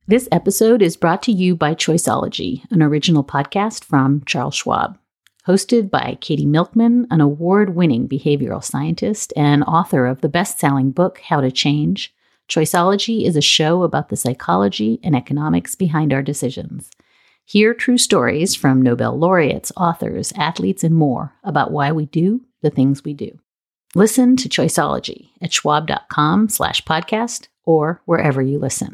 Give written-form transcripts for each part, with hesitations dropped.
This episode is brought to you by Choiceology, an original podcast from Charles Schwab. Hosted by Katie Milkman, an award-winning behavioral scientist and author of the best-selling book, How to Change, Choiceology is a show about the psychology and economics behind our decisions. Hear true stories from Nobel laureates, authors, athletes, and more about why we do the things we do. Listen to Choiceology at schwab.com/podcast or wherever you listen.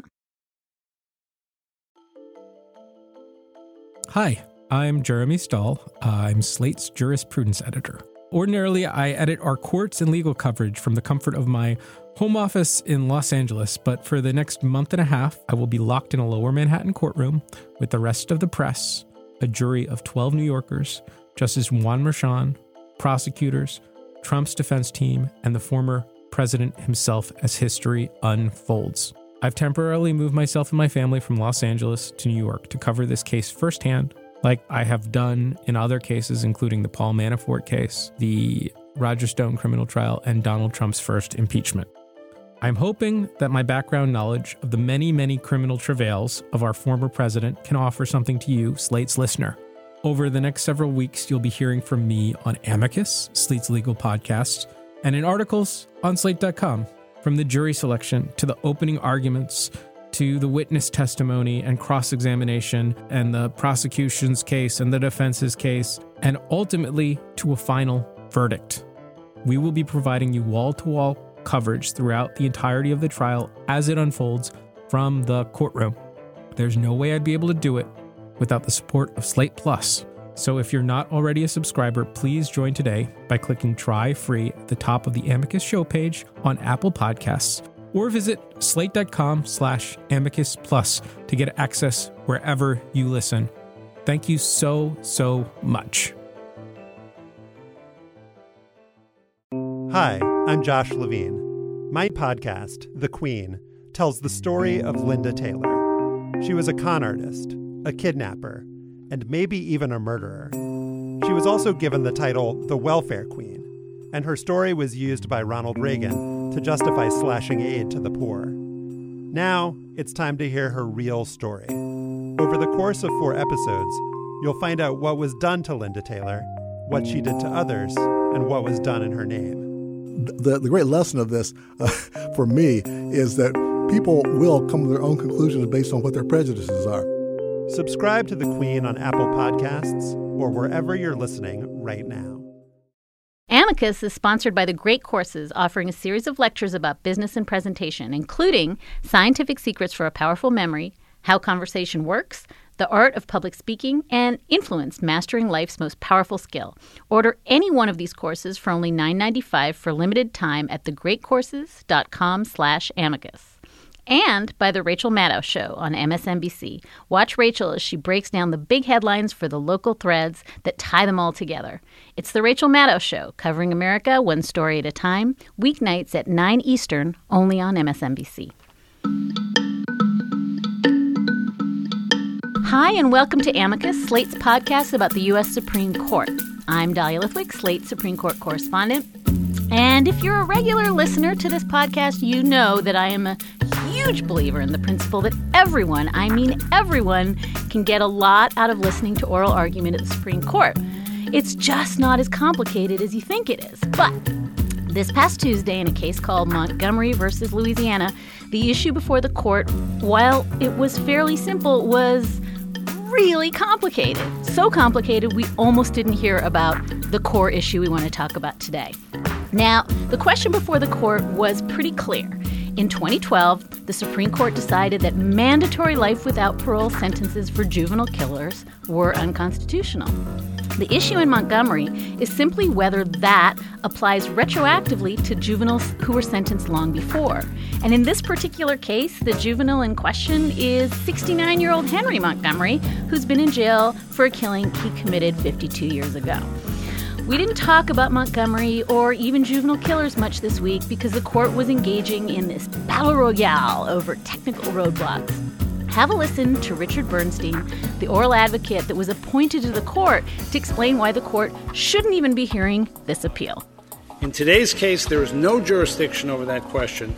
Hi, I'm Jeremy Stahl. I'm Slate's jurisprudence editor. Ordinarily, I edit our courts and legal coverage from the comfort of my home office in Los Angeles, but for the next month and a half, I will be locked in a lower Manhattan courtroom with the rest of the press, a jury of 12 New Yorkers, Justice Juan Merchan, prosecutors, Trump's defense team, and the former president himself as history unfolds. I've temporarily moved myself and my family from Los Angeles to New York to cover this case firsthand, like I have done in other cases, including the Paul Manafort case, the Roger Stone criminal trial, and Donald Trump's first impeachment. I'm hoping that my background knowledge of the many, many criminal travails of our former president can offer something to you, Slate's listener. Over the next several weeks, you'll be hearing from me on Amicus, Slate's legal podcast, and in articles on Slate.com. From the jury selection to the opening arguments to the witness testimony and cross-examination and the prosecution's case and the defense's case, and ultimately to a final verdict. We will be providing you wall-to-wall coverage throughout the entirety of the trial as it unfolds from the courtroom. There's no way I'd be able to do it without the support of Slate Plus. So if you're not already a subscriber, please join today by clicking Try Free at the top of the Amicus show page on Apple Podcasts, or visit slate.com/Amicus Plus to get access wherever you listen. Thank you so much. Hi, I'm Josh Levine. My podcast, The Queen, tells the story of Linda Taylor. She was a con artist, a kidnapper, and maybe even a murderer. She was also given the title the Welfare Queen, and her story was used by Ronald Reagan to justify slashing aid to the poor. Now, it's time to hear her real story. Over the course of 4 episodes, you'll find out what was done to Linda Taylor, what she did to others, and what was done in her name. The great lesson of this, for me, is that people will come to their own conclusions based on what their prejudices are. Subscribe to The Queen on Apple Podcasts or wherever you're listening right now. Amicus is sponsored by The Great Courses, offering a series of lectures about business and presentation, including Scientific Secrets for a Powerful Memory, How Conversation Works, The Art of Public Speaking, and Influence, Mastering Life's Most Powerful Skill. Order any one of these courses for only $9.95 for limited time at thegreatcourses.com/amicus. And by The Rachel Maddow Show on MSNBC. Watch Rachel as she breaks down the big headlines for the local threads that tie them all together. It's The Rachel Maddow Show, covering America one story at a time, weeknights at 9 Eastern, only on MSNBC. Hi, and welcome to Amicus, Slate's podcast about the U.S. Supreme Court. I'm Dahlia Lithwick, Slate Supreme Court correspondent. And if you're a regular listener to this podcast, you know that I am a huge believer in the principle that everyone, I mean everyone, can get a lot out of listening to oral argument at the Supreme Court. It's just not as complicated as you think it is. But this past Tuesday, in a case called Montgomery versus Louisiana, the issue before the court, while it was fairly simple, was really complicated. So complicated, we almost didn't hear about the core issue we want to talk about today. Now, the question before the court was pretty clear. In 2012, the Supreme Court decided that mandatory life without parole sentences for juvenile killers were unconstitutional. The issue in Montgomery is simply whether that applies retroactively to juveniles who were sentenced long before. And in this particular case, the juvenile in question is 69-year-old Henry Montgomery, who's been in jail for a killing he committed 52 years ago. We didn't talk about Montgomery or even juvenile killers much this week because the court was engaging in this battle royale over technical roadblocks. Have a listen to Richard Bernstein, the oral advocate that was appointed to the court to explain why the court shouldn't even be hearing this appeal. In today's case, there is no jurisdiction over that question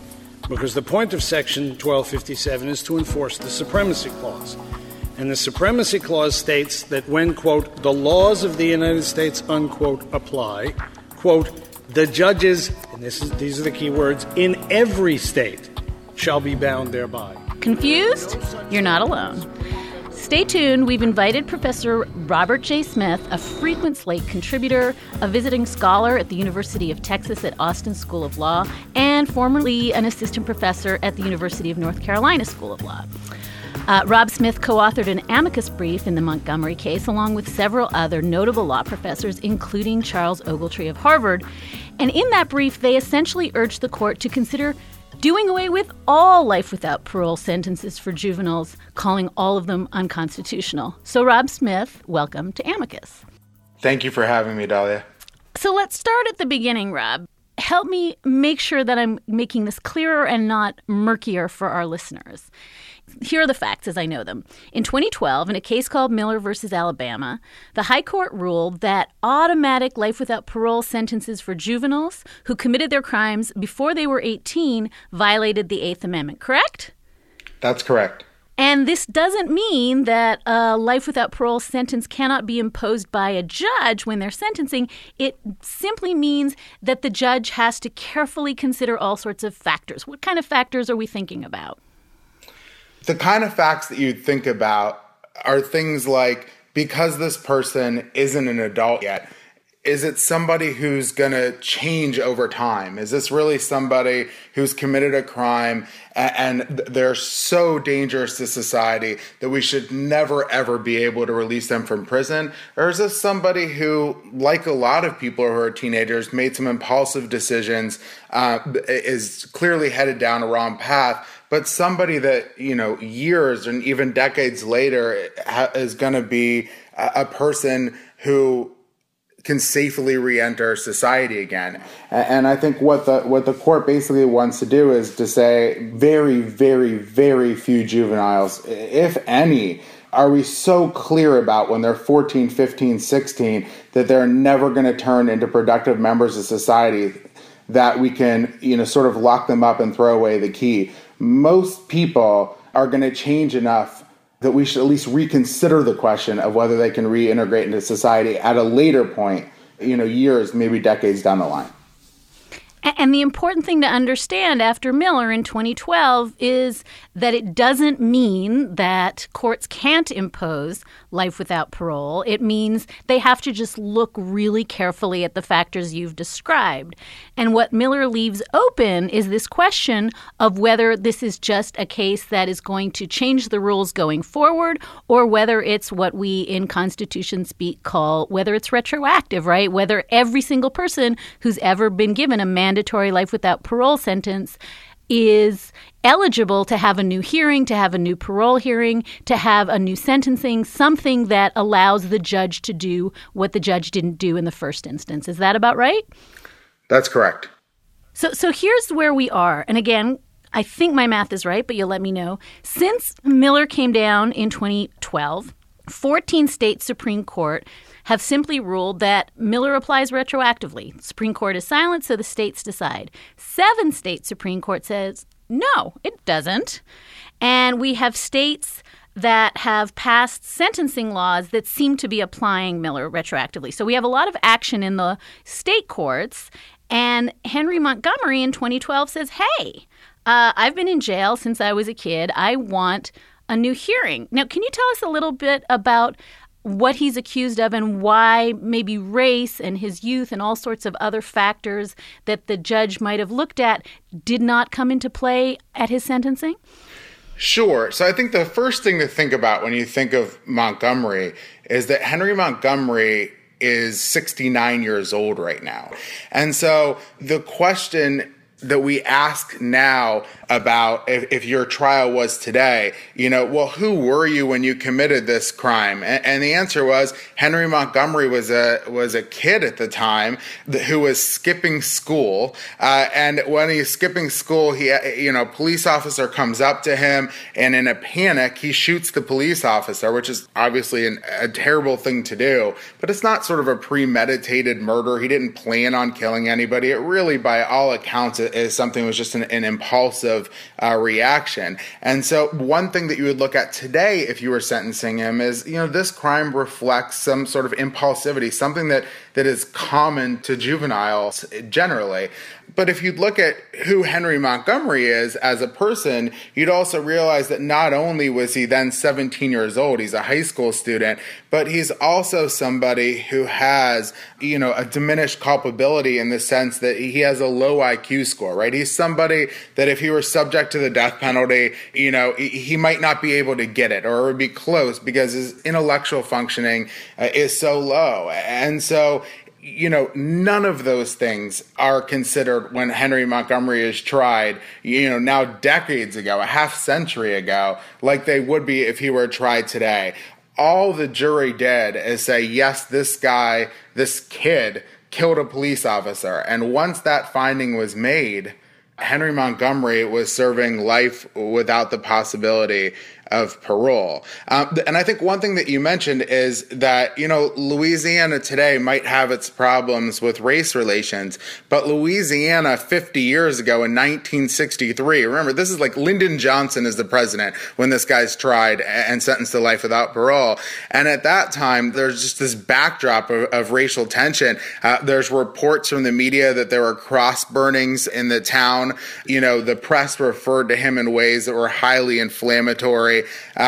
because the point of Section 1257 is to enforce the Supremacy Clause. And the Supremacy Clause states that when, quote, the laws of the United States, unquote, apply, quote, the judges, and these are the key words, in every state shall be bound thereby. Confused? You're not alone. Stay tuned. We've invited Professor Robert J. Smith, a frequent Slate contributor, a visiting scholar at the University of Texas at Austin School of Law, and formerly an assistant professor at the University of North Carolina School of Law. Rob Smith co-authored an amicus brief in the Montgomery case, along with several other notable law professors, including Charles Ogletree of Harvard. And in that brief, they essentially urged the court to consider doing away with all life without parole sentences for juveniles, calling all of them unconstitutional. So, Rob Smith, welcome to Amicus. Thank you for having me, Dahlia. So let's start at the beginning, Rob. Help me make sure that I'm making this clearer and not murkier for our listeners. Here are the facts as I know them. In 2012, in a case called Miller v. Alabama, the High Court ruled that automatic life without parole sentences for juveniles who committed their crimes before they were 18 violated the Eighth Amendment, correct? That's correct. And this doesn't mean that a life without parole sentence cannot be imposed by a judge when they're sentencing. It simply means that the judge has to carefully consider all sorts of factors. What kind of factors are we thinking about? The kind of facts that you'd think about are things like, because this person isn't an adult yet, is it somebody who's going to change over time? Is this really somebody who's committed a crime and they're so dangerous to society that we should never, ever be able to release them from prison? Or is this somebody who, like a lot of people who are teenagers, made some impulsive decisions, is clearly headed down a wrong path, but somebody that, years and even decades later is going to be a person who can safely re-enter society again. And I think what the court basically wants to do is to say very, very, very few juveniles, if any, are we so clear about when they're 14, 15, 16 that they're never going to turn into productive members of society that we can, sort of lock them up and throw away the key. Most people are going to change enough that we should at least reconsider the question of whether they can reintegrate into society at a later point, years, maybe decades down the line. And the important thing to understand after Miller in 2012 is that it doesn't mean that courts can't impose life without parole. It means they have to just look really carefully at the factors you've described. And what Miller leaves open is this question of whether this is just a case that is going to change the rules going forward, or whether it's what we in Constitution speak call, whether it's retroactive, right? Whether every single person who's ever been given a mandatory life without parole sentence is eligible to have a new hearing, to have a new parole hearing, to have a new sentencing, something that allows the judge to do what the judge didn't do in the first instance. Is that about right? That's correct. So here's where we are. And again, I think my math is right, but you'll let me know. Since Miller came down in 2012, 14 state Supreme Court have simply ruled that Miller applies retroactively. The Supreme Court is silent, so the states decide. 7 state Supreme Court says, no, it doesn't. And we have states that have passed sentencing laws that seem to be applying Miller retroactively. So we have a lot of action in the state courts. And Henry Montgomery in 2012 says, hey, I've been in jail since I was a kid. I want a new hearing. Now, can you tell us a little bit about what he's accused of and why maybe race and his youth and all sorts of other factors that the judge might have looked at did not come into play at his sentencing? Sure. So I think the first thing to think about when you think of Montgomery is that Henry Montgomery is 69 years old right now. And so the question that we ask now about if your trial was today, well, who were you when you committed this crime? And the answer was Henry Montgomery was a kid at the time who was skipping school. And when he's skipping school, police officer comes up to him, and in a panic, he shoots the police officer, which is obviously a terrible thing to do. But it's not sort of a premeditated murder. He didn't plan on killing anybody. It really, by all accounts, as something that was just an impulsive reaction. And so one thing that you would look at today if you were sentencing him is, this crime reflects some sort of impulsivity, something that is common to juveniles generally. But if you'd look at who Henry Montgomery is as a person, you'd also realize that not only was he then 17 years old, he's a high school student, but he's also somebody who has, a diminished culpability in the sense that he has a low IQ score, right? He's somebody that if he were subject to the death penalty, he might not be able to get it, or it would be close because his intellectual functioning is so low. And so, none of those things are considered when Henry Montgomery is tried, now decades ago, a half century ago, like they would be if he were tried today. All the jury did is say, yes, this kid killed a police officer. And once that finding was made, Henry Montgomery was serving life without the possibility of parole. And I think one thing that you mentioned is that, Louisiana today might have its problems with race relations, but Louisiana 50 years ago in 1963, remember, this is like Lyndon Johnson is the president when this guy's tried and sentenced to life without parole. And at that time, there's just this backdrop of racial tension. There's reports from the media that there were cross burnings in the town. The press referred to him in ways that were highly inflammatory.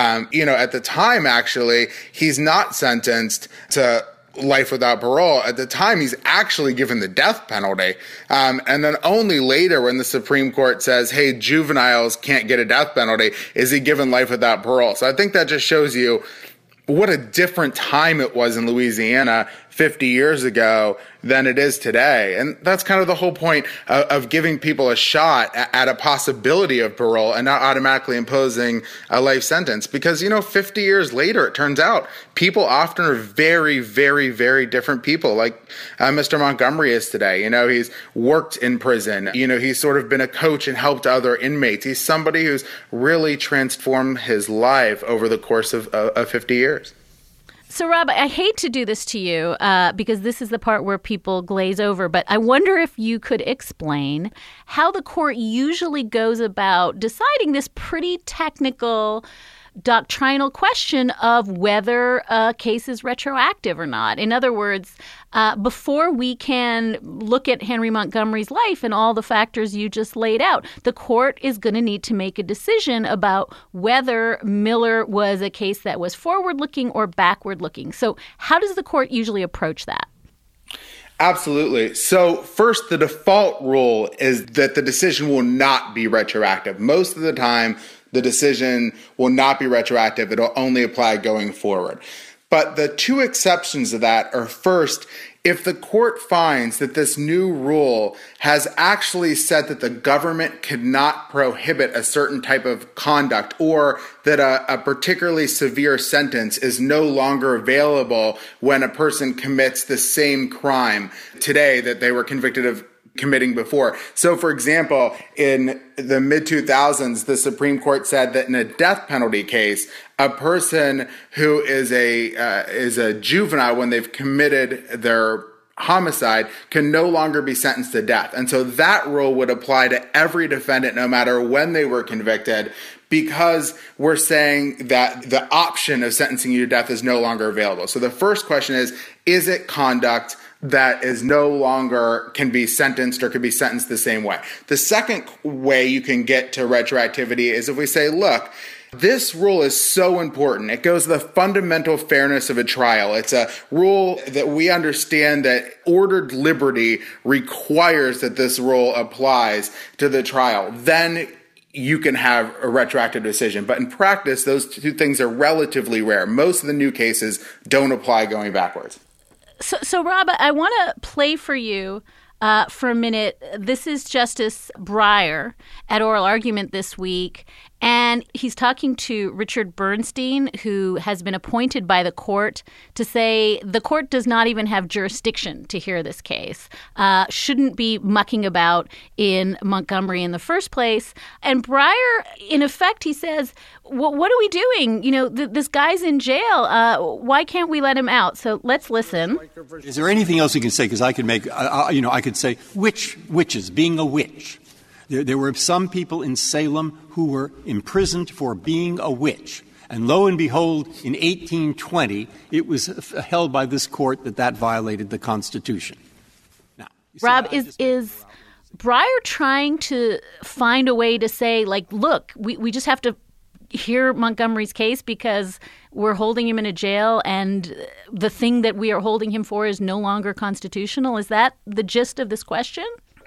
At the time, actually, he's not sentenced to life without parole. At the time, he's actually given the death penalty. And then only later, when the Supreme Court says, hey, juveniles can't get a death penalty, is he given life without parole. So I think that just shows you what a different time it was in Louisiana 50 years ago than it is today. And that's kind of the whole point of giving people a shot at a possibility of parole and not automatically imposing a life sentence. Because, 50 years later, it turns out people often are very, very, very different people, like Mr. Montgomery is today. He's worked in prison. He's sort of been a coach and helped other inmates. He's somebody who's really transformed his life over the course of 50 years. So, Rob, I hate to do this to you because this is the part where people glaze over, but I wonder if you could explain how the court usually goes about deciding this pretty technical doctrinal question of whether a case is retroactive or not. In other words, before we can look at Henry Montgomery's life and all the factors you just laid out, the court is going to need to make a decision about whether Miller was a case that was forward-looking or backward-looking. So how does the court usually approach that? Absolutely. So first, the default rule is that the decision will not be retroactive. Most of the time, the decision will not be retroactive. It'll only apply going forward. But the two exceptions to that are, first, if the court finds that this new rule has actually said that the government cannot prohibit a certain type of conduct, or that a particularly severe sentence is no longer available when a person commits the same crime today that they were convicted of committing before. So, for example, in the mid-2000s, the Supreme Court said that in a death penalty case, a person who is a juvenile when they've committed their homicide can no longer be sentenced to death. And so that rule would apply to every defendant no matter when they were convicted, because we're saying that the option of sentencing you to death is no longer available. So the first question is it conduct that is no longer can be sentenced or can be sentenced the same way? The second way you can get to retroactivity is if we say, look, this rule is so important. It goes to the fundamental fairness of a trial. It's a rule that we understand that ordered liberty requires that this rule applies to the trial. Then you can have a retroactive decision. But in practice, those two things are relatively rare. Most of the new cases don't apply going backwards. So Rob, I want to play for you for a minute. This is Justice Breyer at oral argument this week, and he's talking to Richard Bernstein, who has been appointed by the court to say the court does not even have jurisdiction to hear this case, shouldn't be mucking about in Montgomery in the first place. And Breyer, in effect, he says, what are we doing? This guy's in jail. Why can't we let him out? So let's listen. Is there anything else you can say? Because I could make, I could say witches, being a witch. There were some people in Salem who were imprisoned for being a witch. And lo and behold, in 1820, it was held by this court that violated the Constitution. Now, Rob, is Breyer trying to find a way to say, like, look, we just have to hear Montgomery's case because we're holding him in a jail and the thing that we are holding him for is no longer constitutional? Is that the gist of this question?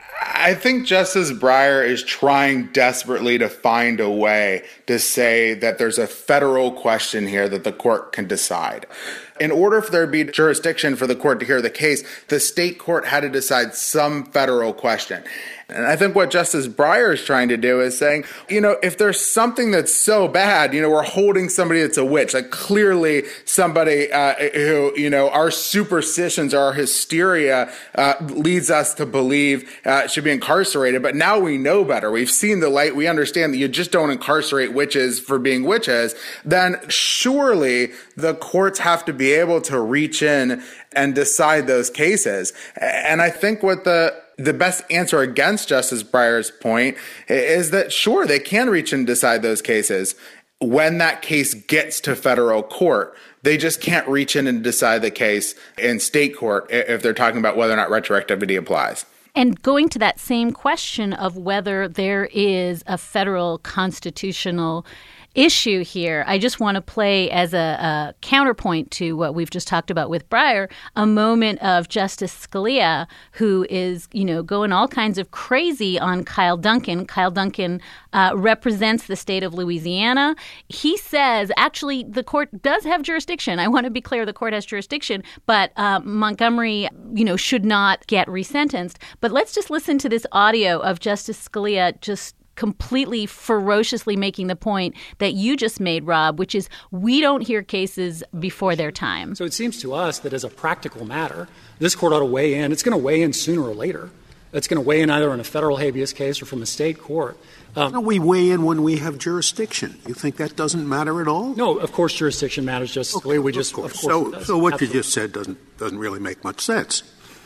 I think Justice Breyer is trying desperately to find a way to say that there's a federal question here that the court can decide. In order for there to be jurisdiction for the court to hear the case, the state court had to decide some federal question. And I think what Justice Breyer is trying to do is saying, if there's something that's so bad, we're holding somebody that's a witch, like clearly somebody who, our superstitions, our hysteria leads us to believe should be incarcerated. But now we know better. We've seen the light. We understand that you just don't incarcerate witches for being witches. Then surely the courts have to be able to reach in and decide those cases. And I think what the best answer against Justice Breyer's point is that, sure, they can reach and decide those cases when that case gets to federal court. They just can't reach in and decide the case in state court if they're talking about whether or not retroactivity applies. And going to that same question of whether there is a federal constitutional issue here, I just want to play as a counterpoint to what we've just talked about with Breyer, a moment of Justice Scalia, who is, going all kinds of crazy on Kyle Duncan. Kyle Duncan represents the state of Louisiana. He says, actually, the court does have jurisdiction. I want to be clear, the court has jurisdiction, but Montgomery, should not get resentenced. But let's just listen to this audio of Justice Scalia just completely ferociously making the point that you just made, Rob, which is we don't hear cases before their time. So it seems to us that as a practical matter, this court ought to weigh in. It's going to weigh in sooner or later. It's going to weigh in either in a federal habeas case or from a state court. No, we weigh in when we have jurisdiction. You think that doesn't matter at all? No, of course jurisdiction matters, Justice Scalia. We just, of course so what you just said doesn't really make much sense.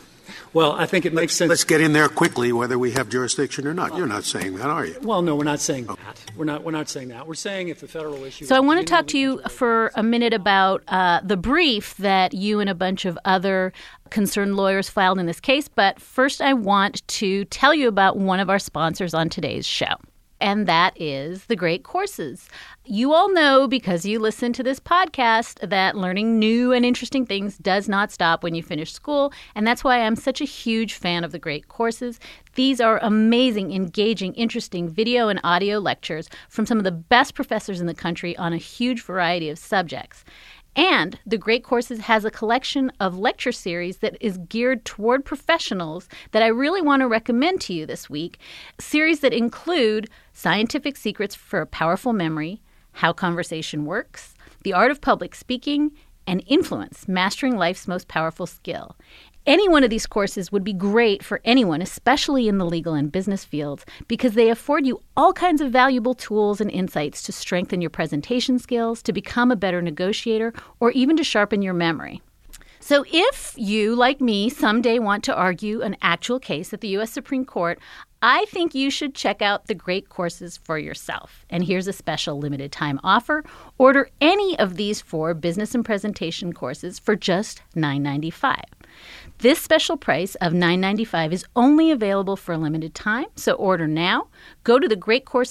Well, I think it makes sense. Let's get in there quickly, whether we have jurisdiction or not. You're not saying that, are you? Well, no, we're not saying that. We're not saying that. We're saying if the federal issue. So I want to talk to you for a minute about the brief that you and a bunch of other concerned lawyers filed in this case. But first, I want to tell you about one of our sponsors on today's show. And that is The Great Courses. You all know, because you listen to this podcast, that learning new and interesting things does not stop when you finish school. And that's why I'm such a huge fan of The Great Courses. These are amazing, engaging, interesting video and audio lectures from some of the best professors in the country on a huge variety of subjects. And The Great Courses has a collection of lecture series that is geared toward professionals that I really want to recommend to you this week. Series that include Scientific Secrets for a Powerful Memory, How Conversation Works, The Art of Public Speaking, and Influence, Mastering Life's Most Powerful Skill. Any one of these courses would be great for anyone, especially in the legal and business fields, because they afford you all kinds of valuable tools and insights to strengthen your presentation skills, to become a better negotiator, or even to sharpen your memory. So if you, like me, someday want to argue an actual case at the U.S. Supreme Court, I think you should check out The Great Courses for yourself. And here's a special limited time offer. Order any of these 4 business and presentation courses for just $9.95. This special price of $9.95 is only available for a limited time, so order now. Go to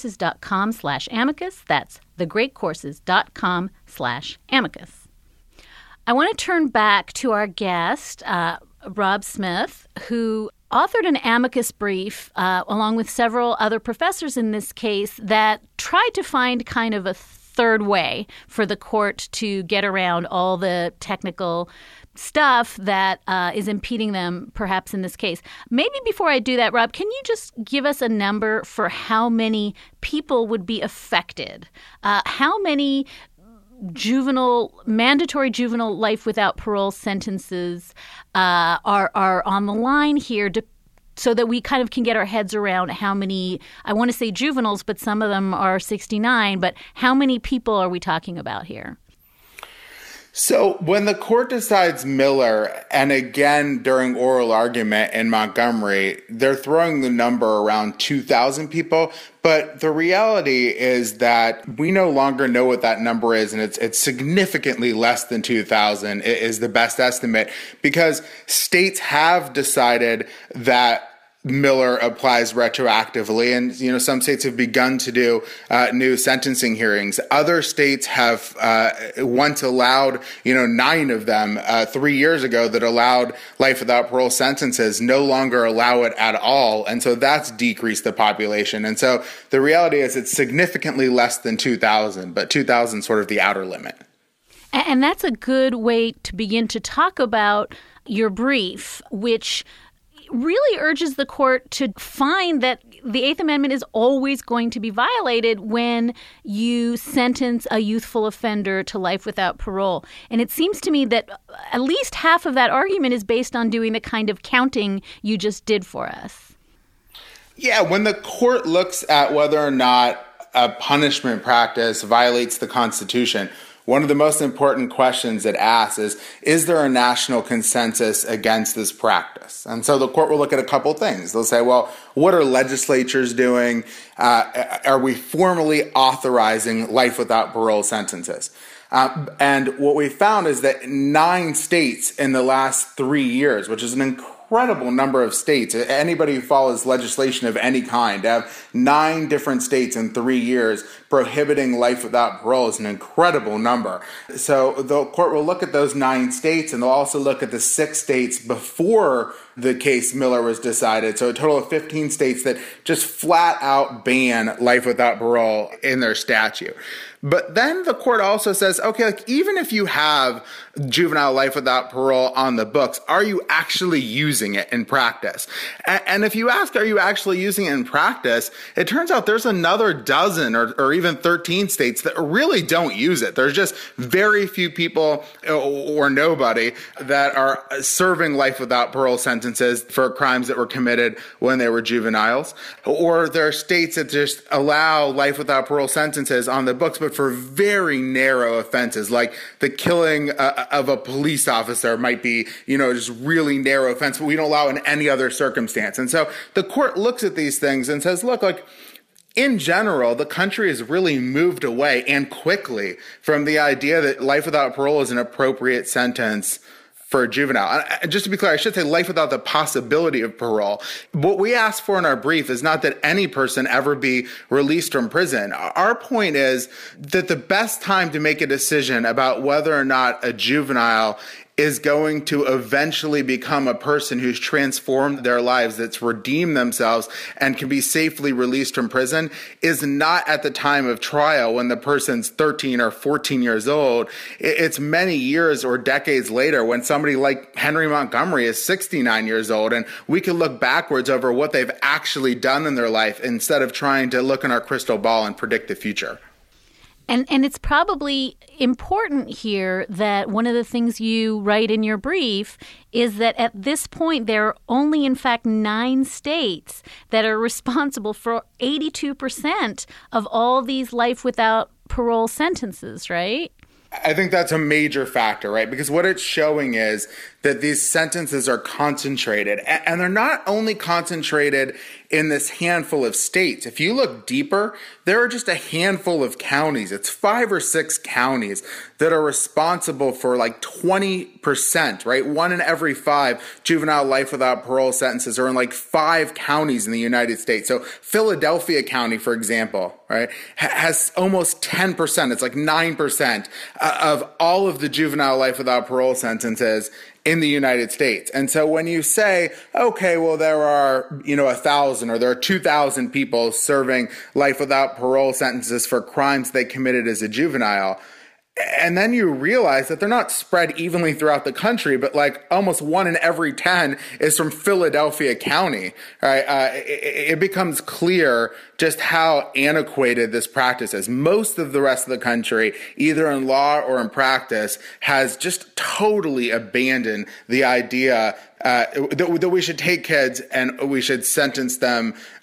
thegreatcourses.com/amicus. That's thegreatcourses.com/amicus. I want to turn back to our guest, Rob Smith, who authored an amicus brief along with several other professors in this case that tried to find kind of a third way for the court to get around all the technical stuff that is impeding them perhaps in this case. Maybe before I do that, Rob, can you just give us a number for how many people would be affected? How many mandatory juvenile life without parole sentences are on the line here so that we kind of can get our heads around how many, I want to say juveniles, but some of them are 69, but how many people are we talking about here? So when the court decides Miller, and again during oral argument in Montgomery, they're throwing the number around 2,000 people. But the reality is that we no longer know what that number is, and it's significantly less than 2,000 is the best estimate, because states have decided that Miller applies retroactively, and some states have begun to do new sentencing hearings. Other states have once allowed 9 of them 3 years ago that allowed life without parole sentences no longer allow it at all, and so that's decreased the population. And so the reality is it's significantly less than 2,000, but 2,000 is sort of the outer limit. And that's a good way to begin to talk about your brief, which really urges the court to find that the Eighth Amendment is always going to be violated when you sentence a youthful offender to life without parole. And it seems to me that at least half of that argument is based on doing the kind of counting you just did for us. Yeah, when the court looks at whether or not a punishment practice violates the Constitution, one of the most important questions it asks is there a national consensus against this practice? And so the court will look at a couple things. They'll say, well, what are legislatures doing? Are we formally authorizing life without parole sentences? And what we found is that 9 states in the last 3 years, which is an incredible number of states. Anybody who follows legislation of any kind, to have 9 different states in 3 years prohibiting life without parole is an incredible number. So the court will look at those 9 states, and they'll also look at the 6 states before the case Miller was decided. So a total of 15 states that just flat out ban life without parole in their statute. But then the court also says, okay, even if you have juvenile life without parole on the books, are you actually using it in practice? And if you ask, are you actually using it in practice, it turns out there's another dozen or even 13 states that really don't use it. There's just very few people or nobody that are serving life without parole sentences for crimes that were committed when they were juveniles. Or there are states that just allow life without parole sentences on the books, but for very narrow offenses, like the killing of a police officer might be, just really narrow offense, but we don't allow in any other circumstance. And so the court looks at these things and says, look, in general, the country has really moved away, and quickly, from the idea that life without parole is an appropriate sentence for a juvenile. And just to be clear, I should say life without the possibility of parole. What we ask for in our brief is not that any person ever be released from prison. Our point is that the best time to make a decision about whether or not a juvenile is going to eventually become a person who's transformed their lives, that's redeemed themselves, and can be safely released from prison is not at the time of trial when the person's 13 or 14 years old. It's many years or decades later when somebody like Henry Montgomery is 69 years old, and we can look backwards over what they've actually done in their life instead of trying to look in our crystal ball and predict the future. And it's probably important here that one of the things you write in your brief is that at this point there are only, in fact, 9 states that are responsible for 82% of all these life without parole sentences, right? I think that's a major factor, right? Because what it's showing is that these sentences are concentrated, and they're not only concentrated in this handful of states. If you look deeper, there are just a handful of counties. It's 5 or 6 counties that are responsible for like 20%, right? 1 in every 5 juvenile life without parole sentences are in like 5 counties in the United States. So Philadelphia County, for example, right, has almost 10%. It's like 9% of all of the juvenile life without parole sentences in the United States. And so when you say, okay, well, there are, 1,000 or there are 2,000 people serving life without parole sentences for crimes they committed as a juvenile, and then you realize that they're not spread evenly throughout the country, but like almost 1 in every 10 is from Philadelphia County, right? It becomes clear just how antiquated this practice is. Most of the rest of the country, either in law or in practice, has just totally abandoned the idea that we should take kids and we should sentence them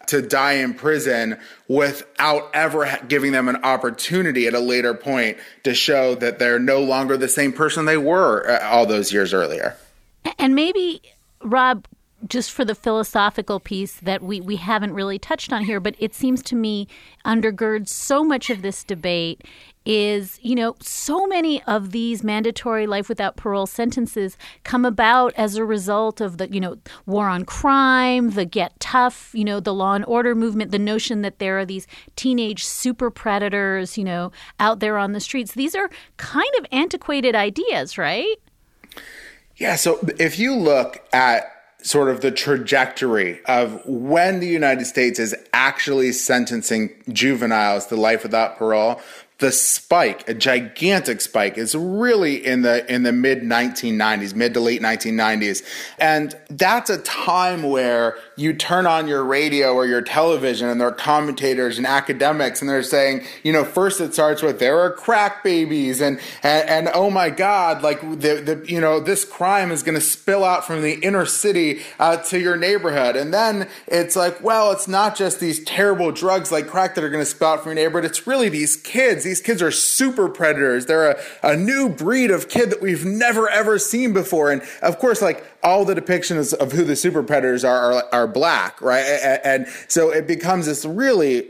to die in prison without ever giving them an opportunity at a later point to show that they're no longer the same person they were all those years earlier. And maybe, Rob, just for the philosophical piece that we haven't really touched on here, but it seems to me undergirds so much of this debate is, so many of these mandatory life without parole sentences come about as a result of the, war on crime, the get tough, the law and order movement, the notion that there are these teenage super predators, out there on the streets. These are kind of antiquated ideas, right? Yeah. So if you look at sort of the trajectory of when the United States is actually sentencing juveniles to life without parole, the spike, a gigantic spike, is really in the mid 1990s, mid to late 1990s. And that's a time where you turn on your radio or your television and there are commentators and academics and they're saying, first it starts with there are crack babies and oh my God, like this crime is going to spill out from the inner city to your neighborhood. And then it's like, well, it's not just these terrible drugs like crack that are going to spill out from your neighborhood. It's really these kids. These kids are super predators. They're a new breed of kid that we've never, ever seen before. And of course, like all the depictions of who the super predators are black, right? And so it becomes this really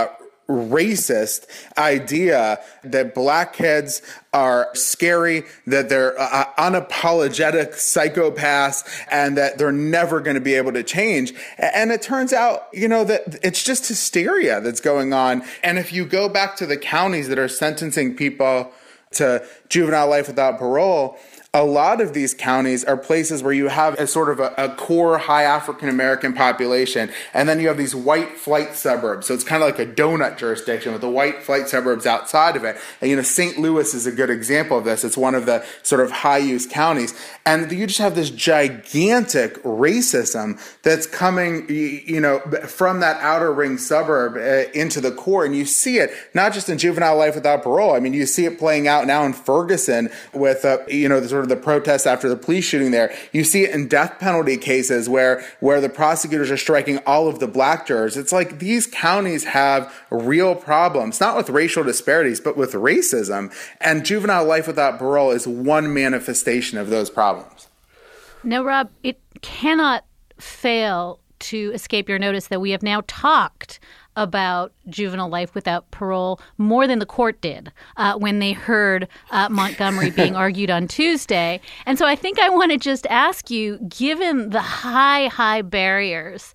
racist idea that black kids are scary, that they're unapologetic psychopaths, and that they're never going to be able to change. And it turns out, that it's just hysteria that's going on. And if you go back to the counties that are sentencing people to juvenile life without parole, a lot of these counties are places where you have a sort of a core high African-American population, and then you have these white flight suburbs. So it's kind of like a donut jurisdiction with the white flight suburbs outside of it. And, St. Louis is a good example of this. It's one of the sort of high-use counties. And you just have this gigantic racism that's coming, from that outer ring suburb into the core. And you see it not just in juvenile life without parole. I mean, you see it playing out now in Ferguson with, the sort of the protests after the police shooting there. You see it in death penalty cases where the prosecutors are striking all of the black jurors. It's like these counties have real problems, not with racial disparities, but with racism. And juvenile life without parole is one manifestation of those problems. Now, Rob, it cannot fail to escape your notice that we have now talked about juvenile life without parole more than the court did when they heard Montgomery being argued on Tuesday. And so I think I want to just ask you, given the high barriers,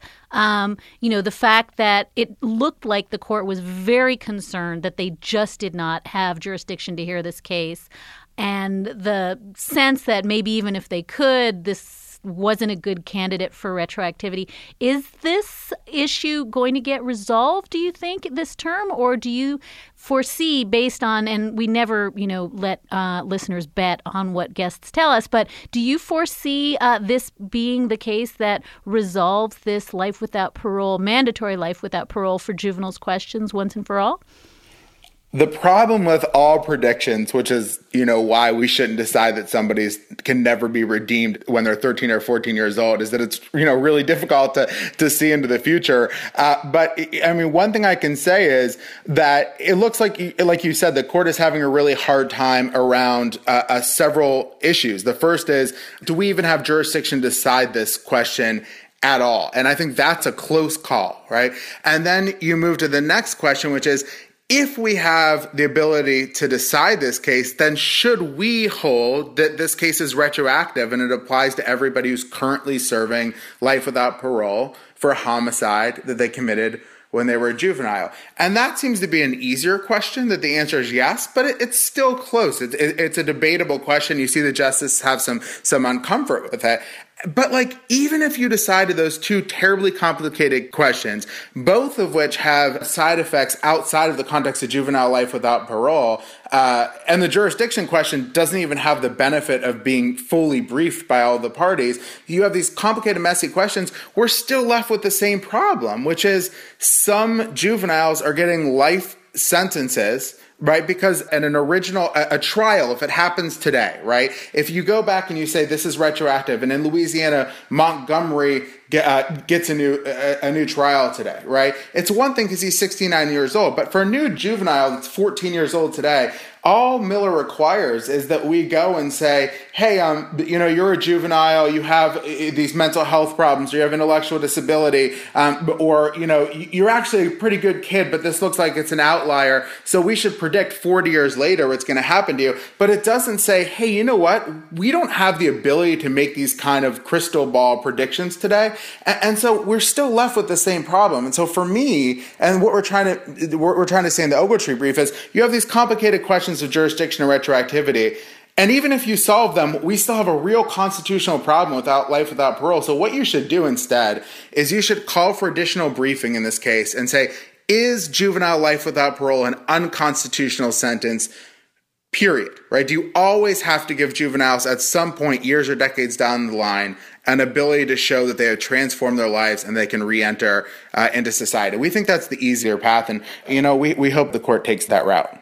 the fact that it looked like the court was very concerned that they just did not have jurisdiction to hear this case, and the sense that maybe even if they could, this wasn't a good candidate for retroactivity. Is this issue going to get resolved, do you think, this term? Or do you foresee, based on, and we never, let listeners bet on what guests tell us, but do you foresee this being the case that resolves this life without parole, mandatory life without parole for juveniles questions once and for all? The problem with all predictions, which is, why we shouldn't decide that somebody can never be redeemed when they're 13 or 14 years old, is that it's, really difficult to see into the future. But I mean, one thing I can say is that it looks like you said, the court is having a really hard time around several issues. The first is, do we even have jurisdiction to decide this question at all? And I think that's a close call, right? And then you move to the next question, which is, if we have the ability to decide this case, then should we hold that this case is retroactive and it applies to everybody who's currently serving life without parole for a homicide that they committed when they were a juvenile? And that seems to be an easier question, that the answer is yes, but it's still close. It's a debatable question. You see the justices have some uncomfort with it. But even if you decided those two terribly complicated questions, both of which have side effects outside of the context of juvenile life without parole, and the jurisdiction question doesn't even have the benefit of being fully briefed by all the parties, you have these complicated, messy questions, we're still left with the same problem, which is some juveniles are getting life sentences, right? Because in a trial, if it happens today, right? If you go back and you say this is retroactive, and in Louisiana, Montgomery gets a new trial today, right? It's one thing because he's 69 years old, but for a new juvenile that's 14 years old today, all Miller requires is that we go and say, hey, you're a juvenile, you have these mental health problems, or you have intellectual disability, or, you're actually a pretty good kid, but this looks like it's an outlier, so we should predict 40 years later what's going to happen to you. But it doesn't say, hey, you know what? We don't have the ability to make these kind of crystal ball predictions today. And so we're still left with the same problem. And so for me, and what we're trying to say in the Ogletree brief is, you have these complicated questions of jurisdiction and retroactivity. And even if you solve them, we still have a real constitutional problem without life without parole. So what you should do instead is you should call for additional briefing in this case and say, is juvenile life without parole an unconstitutional sentence? Period. Right? Do you always have to give juveniles at some point, years or decades down the line, an ability to show that they have transformed their lives and they can re-enter into society? We think that's the easier path. And, we hope the court takes that route.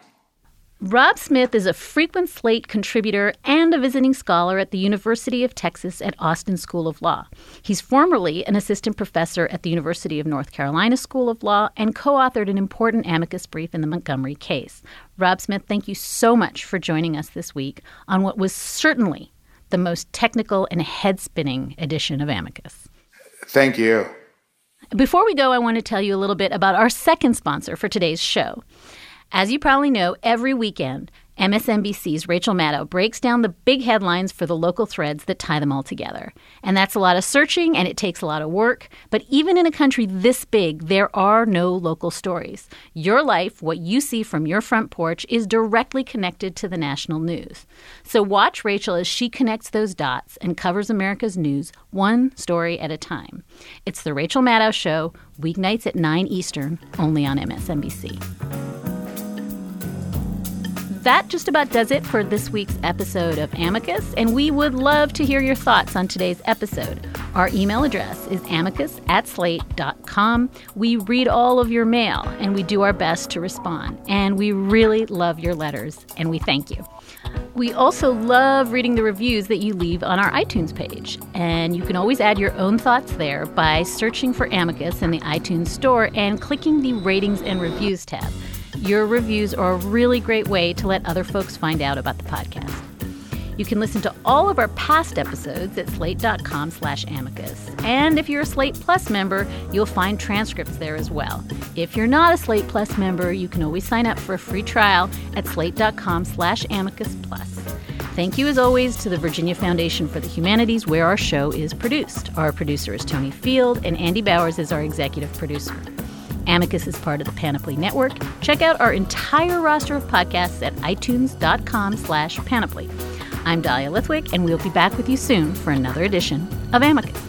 Rob Smith is a frequent Slate contributor and a visiting scholar at the University of Texas at Austin School of Law. He's formerly an assistant professor at the University of North Carolina School of Law and co-authored an important amicus brief in the Montgomery case. Rob Smith, thank you so much for joining us this week on what was certainly the most technical and head-spinning edition of Amicus. Thank you. Before we go, I want to tell you a little bit about our second sponsor for today's show. As you probably know, every weekend, MSNBC's Rachel Maddow breaks down the big headlines for the local threads that tie them all together. And that's a lot of searching, and it takes a lot of work. But even in a country this big, there are no local stories. Your life, what you see from your front porch, is directly connected to the national news. So watch Rachel as she connects those dots and covers America's news one story at a time. It's The Rachel Maddow Show, weeknights at 9 Eastern, only on MSNBC. That just about does it for this week's episode of Amicus, and we would love to hear your thoughts on today's episode. Our email address is amicus@slate.com. We read all of your mail, and we do our best to respond. And we really love your letters, and we thank you. We also love reading the reviews that you leave on our iTunes page. And you can always add your own thoughts there by searching for Amicus in the iTunes store and clicking the Ratings and Reviews tab. Your reviews are a really great way to let other folks find out about the podcast. You can listen to all of our past episodes at slate.com/amicus. And if you're a Slate Plus member, you'll find transcripts there as well. If you're not a Slate Plus member, you can always sign up for a free trial at slate.com/amicus plus. Thank you, as always, to the Virginia Foundation for the Humanities, where our show is produced. Our producer is Tony Field, and Andy Bowers is our executive producer. Amicus is part of the Panoply Network. Check out our entire roster of podcasts at itunes.com/panoply. I'm Dahlia Lithwick, and we'll be back with you soon for another edition of Amicus.